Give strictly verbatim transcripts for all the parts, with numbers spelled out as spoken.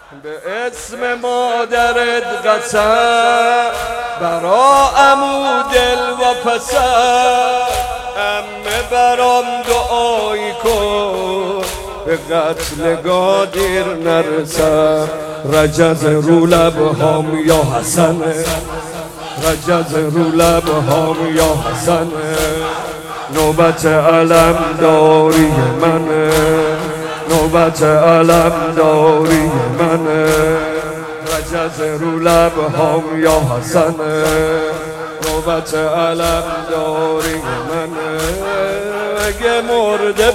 به اسم مادرت قسم برا عمو دل و پسر، عمه برام دعایی کن به قتل گادیر نرسم. رجز رو لبهام یا حسنه، رجز رو لبهام یا حسنه. نوبت علم داری منه، نوبت علم داری منه. رجز رو لبهام یا حسنه، نوبت علم داری منه. اگه مرده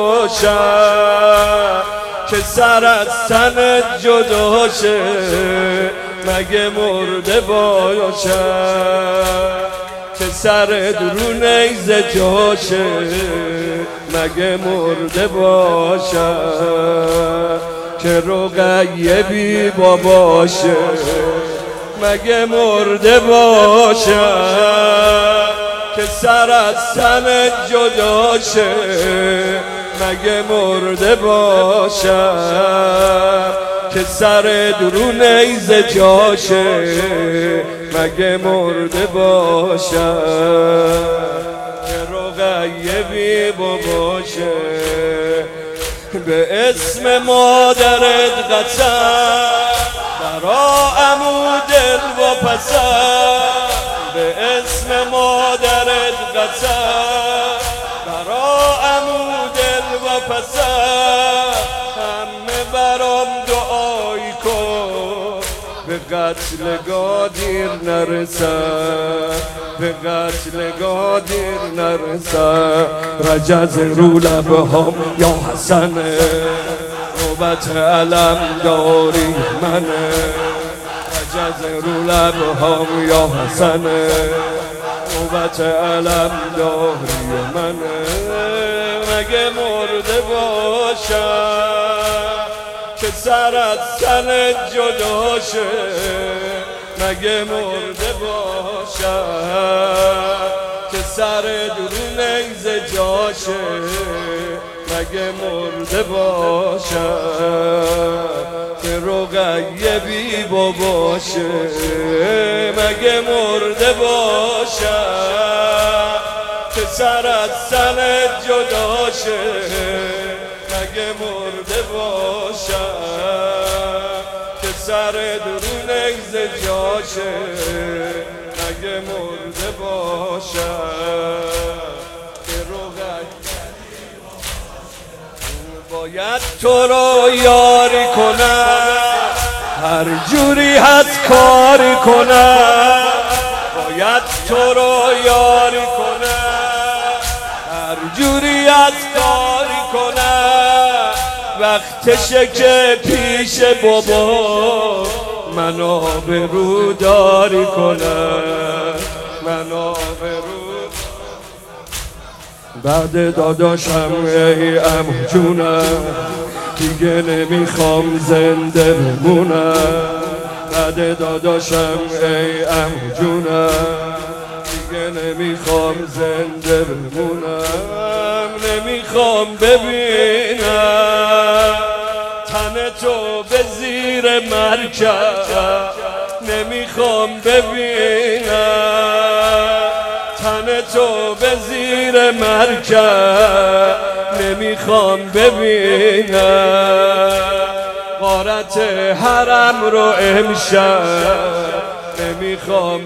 باشم که سر از تنت جدا شه، مگه مرده باشم که سرت رو نیزه جاشه، مگه مرده باشم که رقیه باباشه، مگه مرده باشم که سر از تنت جدا شه، مگه مرده باشم که سر درو نیزه جاشه، مگه مرده باشم که رقیه بی باباشه. به اسم مادرت قسم برا عمو دل و پسر، به اسم مادرت قسم برا عمو دل و پسر. همه برام دعایی کن به قتل گادیر نرسم، به قتل گادیر نرسم. رجز رو لبهام یا حسنه، نوبت علم داری منه. رجز رو لبهام یا حسنه، نوبت علم داری منه. مگه مرده باشم که سر از تنت جدا شه، مگه مرده باشم که سر درو نیزه جاشه، مگه مرده باشم که رقیه بی باباشه، مگه مرده باشم که سر از تنت جدا شه، مگه مرده باشم که سر درو نیزه جاشه، مگه مرده باشم که باید تو رو یاری کنم، هر جوری هست کاری کنم. باید تو رو یاری کنم، هر جوری هست کاری کنم. وقتشه که پیش بابا من آبرو داری کنم، من آبرو. بعد داداشم ای عمو جونم دیگه نمیخوام زنده بمونم. بعد داداشم ای عمو جونم دیگه نمیخوام زنده بمونم. نمیخوام ببینم تن تو به زیر مرکب، نمیخوام ببینم تن تو به زیر مرکب، نمیخوام ببینم غارت حرم رو امشب، نمیخوام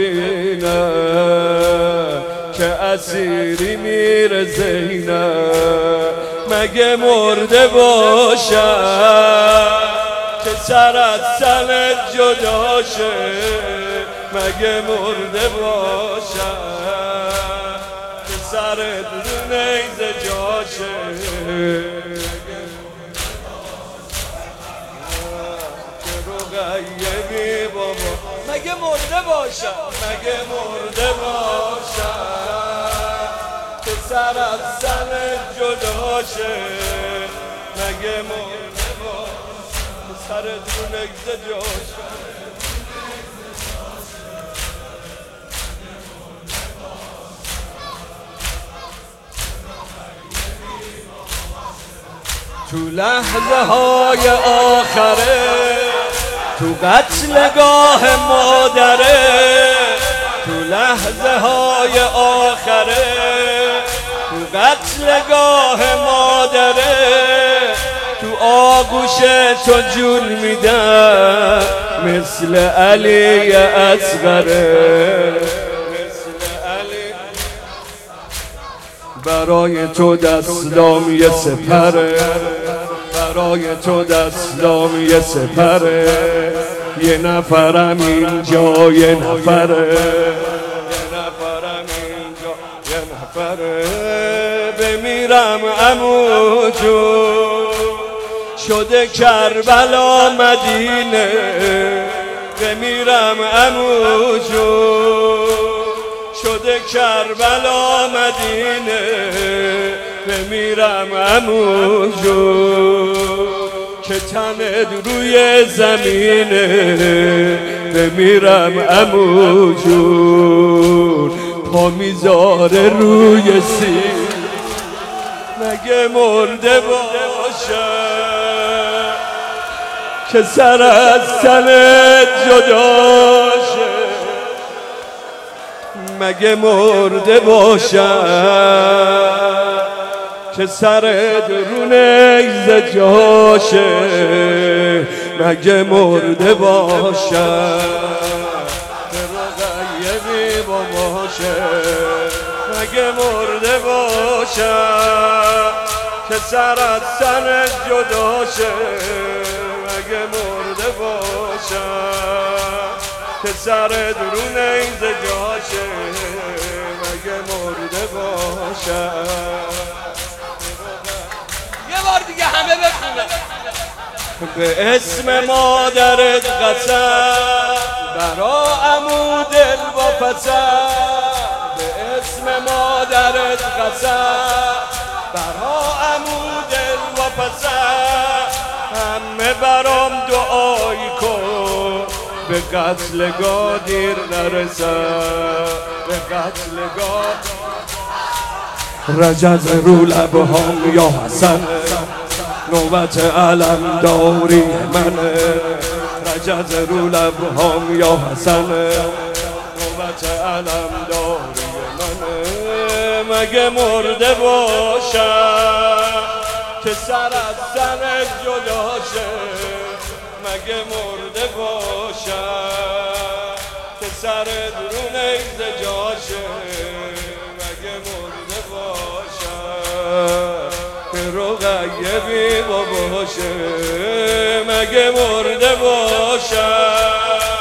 ببینم که اسیری میره زینب. مگه مرده باشم که سر از تنت جدا شه، مگه مرده باشم که سر درو نیزه جاشه، که رقیه بی بابا. مگه مرده باشم، مگه مرده باشم که سر از تنت جدا شه، مگه مرده باشم سر درو نیزه جاشه. تو لحظه های آخره تو قتلگاه مادره، تو لحظه های آخره، تو قتلگاه مادره، تو آغوش تو جون میدم مثل علی اصغره، مثل علی. برای تو دستام یه سپره، برای تو دستام یه سپره، یه نفرم اینجا یه نفره، یه نفرم اینجا یه نفره. بمیرم عمو جون شده کربلا مدینه، بمیرم عمو جون شده کربلا مدینه، بمیرم عمو جون که تنت روی زمینه، بمیرم عمو جون پا میذاره روی سینه. مگه مرده باشه که سر از تنت جدا شه، مگه مرده باشم که سرت رو نیزه جاشه، مگه مرده باشم که رقیبی باشه، مگه مرده باشم که سرت سرت جدا شه، مگه مرده باشم که سرت رو نیزه جاشه، مگه مرده باشم. یه بار دیگه همه بخونه. به اسم مادرت قسم برا عمو دل با پسر، به اسم مادرت قسم برا عمو دل با پسر، همه برام دعایی کن به قتلگاه دیر نرسم، به قتلگاه. رجز رو لبهام یا حسن نوبت علم داری منه، رجز رو لبهام یا حسن نوبت علم داری منه. مگه مرده باشم که سر از سرت جدا شه، مگه مرده باشم که سرت رو نیزه جاشه، مگه مرده باشم که رقیبی باشه، مگه مرده باشم.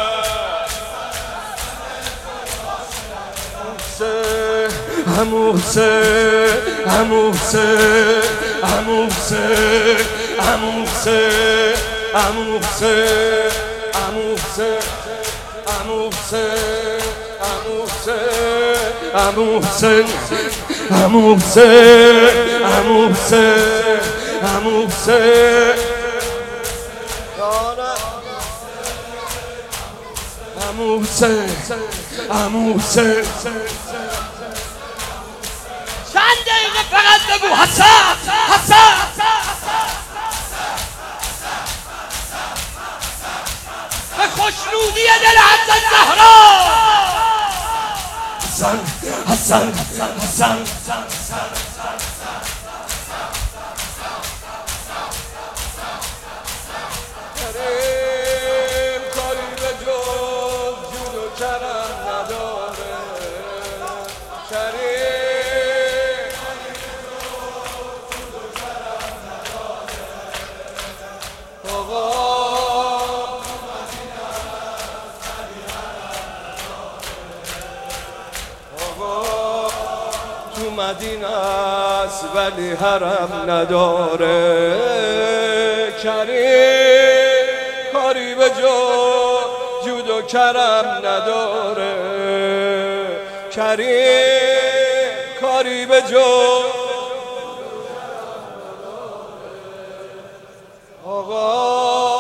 عمو حسین، عمو حسین، عمو حسین، عمو حسین، عمو حسین، عمو حسین، عمو حسین، عمو حسین، عمو حسین، عمو حسین، عمو حسین، عمو حسین، عمو حسین. چند دقیقه فقط بگو حسن، حسن. به خوشنودی دل حسن زهرا. حسن، حسن، حسن، حسن. کریم کاری به جز جود و کرم نداره، کریم مدینه است ولی حرم نداره، کریم کاری به جو جود و کرم نداره، کریم کاری به جو آقا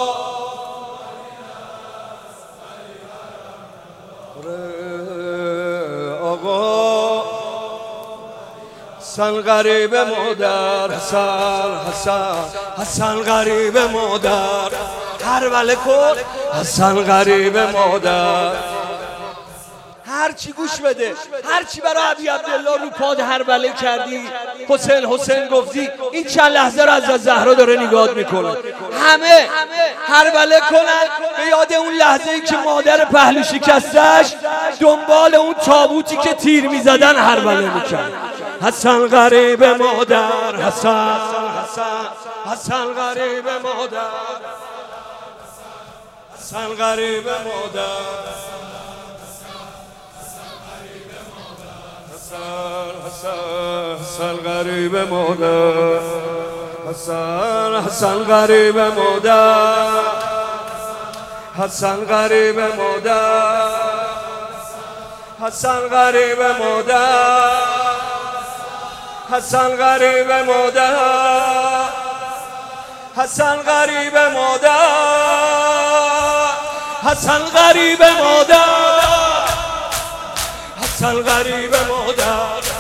حسن غریب مادر، حسن حسن حسن غریب مادر، هر وله کن حسن غریب مادر. هر چی گوش بده، هر چی برای ابی عبدالله رو پاد هر وله کردی، حسین حسین گفتی، این چند لحظه رو از زهرا داره نگاه میکنه. همه هر وله کنن به یاد اون لحظه ای که مادر پهلو شکستش دنبال اون تابوتی که تیر میزدن هر وله میکرد. حسن غریب مادر، حسن حسن حسن غریب مادر، حسن غریب مادر، حسن حسن غریب مادر، حسن حسن غریب مادر، حسن غریب مادر، حسن غریب مادر، حسن غریب مادر، حسن غریب مادر، حسن غریب مادر، حسن غریب مادر.